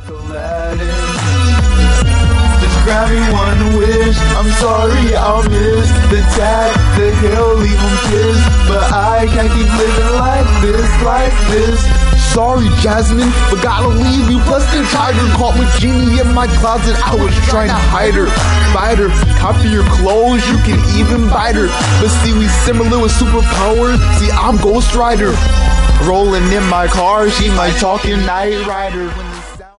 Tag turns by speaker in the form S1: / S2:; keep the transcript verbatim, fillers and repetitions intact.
S1: like Aladdin. Just grant me one wish. I'm sorry I'll miss the tag, the hill, leave him pissed. But I can't keep living like this, like this. Sorry, Jasmine, but gotta leave you. Plus the tiger caught with Genie in my closet. I was trying to hide her, fight her, copy your clothes. You can even bite her. But see, we similar with superpowers. See, I'm Ghost Rider, rolling in my car. She my talking Knight Rider.